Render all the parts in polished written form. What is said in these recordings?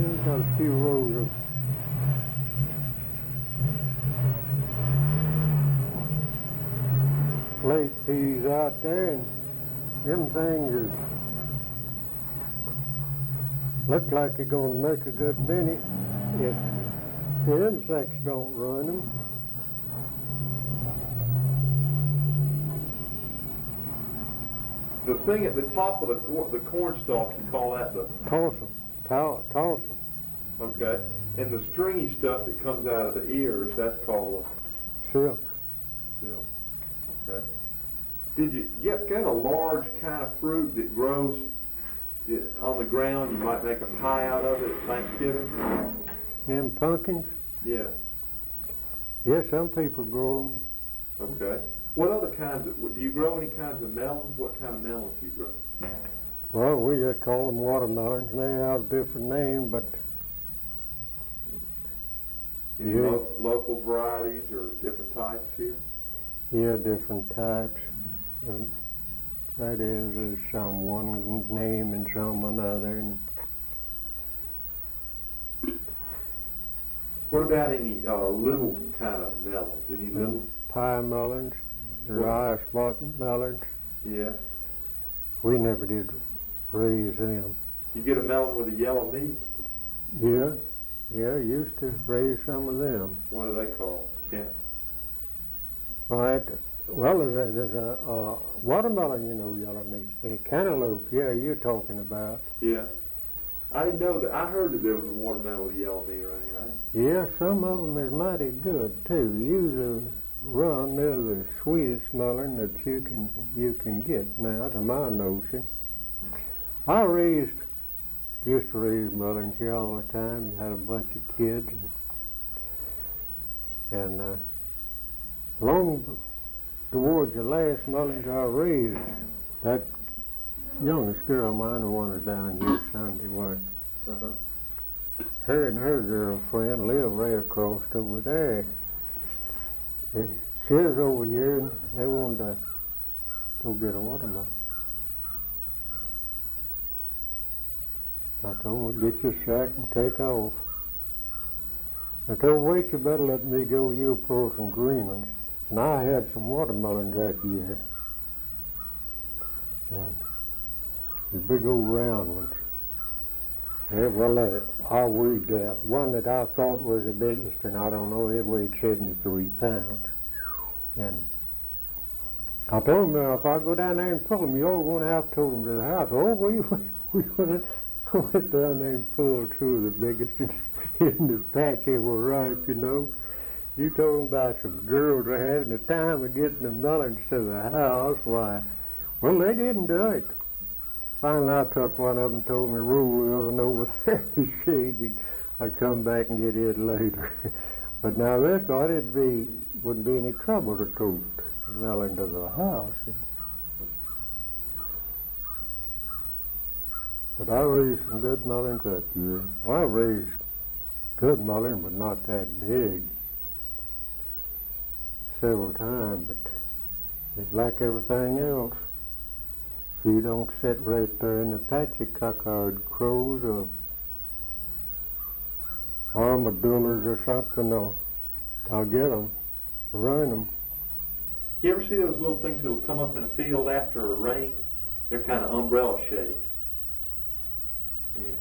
We've got a few rows of late peas out there, and them things is look like they're going to make a good many if the insects don't ruin them. The thing at the top of the corn stalk, you call that the... Toss them. Okay. And the stringy stuff that comes out of the ears, that's called silk. Silk. Okay. Did you get a large kind of fruit that grows on the ground? You might make a pie out of it at Thanksgiving. Them pumpkins? Yeah. Yeah, some people grow them. Okay. What other kinds do you grow any kinds of melons? What kind of melons do you grow? Well, we just call them watermelons. They have a different name, but Any local varieties or different types here? yeah, different types. That is some one name and some another. And what about any little kind of melons? Any little? Pie melons, rice button melons. Yeah. We never did raise them. You get a melon with a yellow meat? Yeah, used to raise some of them. What are they called? Kent? Well, there's a watermelon, yellow meat. A cantaloupe, yeah, you're talking about. Yeah. I didn't know that. I heard that there was a watermelon with yellow meat around here. Yeah, some of them is mighty good too. Usually run, they're the sweetest melon that you can get now, to my notion. I used to raise melons here all the time. Had a bunch of kids, and long towards the last melons I raised, that youngest girl of mine, the one that's down here Sunday, was her and her girlfriend live right across over there. She was over here, and they wanted to go get a watermelon. I told them, get your sack and take off. I told wait, you better let me go, you'll pull some green ones. And I had some watermelons that year. And the big old round ones. Yeah, well, I weighed one that I thought was the biggest, and I don't know, it weighed 73 pounds. And I told them, if I go down there and pull them, you're all going to have to tow them to the house. Oh, we went down there and pulled two of the biggest in the patch they were ripe, You talking about some girls are having the time of getting the melons to the house. Why, well, they didn't do it. Finally, I took one of them and told me, roll it over there in the shade. I'd come back and get it later. But now they thought wouldn't be any trouble to tote the melon to the house. But I raised some good melons that year. Well, I raised good melons, but not that big. Several times, but it's like everything else. If you don't sit right there in the patch, you cockeyed crows or armadillos or something, I'll get them, run them. You ever see those little things that'll come up in a field after a rain? They're kind of umbrella shaped. Yeah.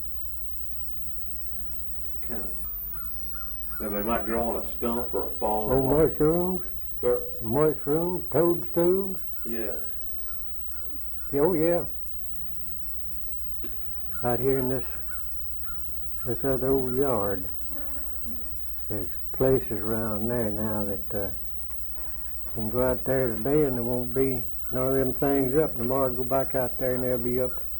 Kind of. Now they might grow on a stump or a fallen Oh, log. mushrooms? Sir? Mushrooms, toadstools? Yeah. Oh, yeah. Out here in this other old yard, there's places around there now that you can go out there today and there won't be none of them things up. Tomorrow go back out there and they'll be up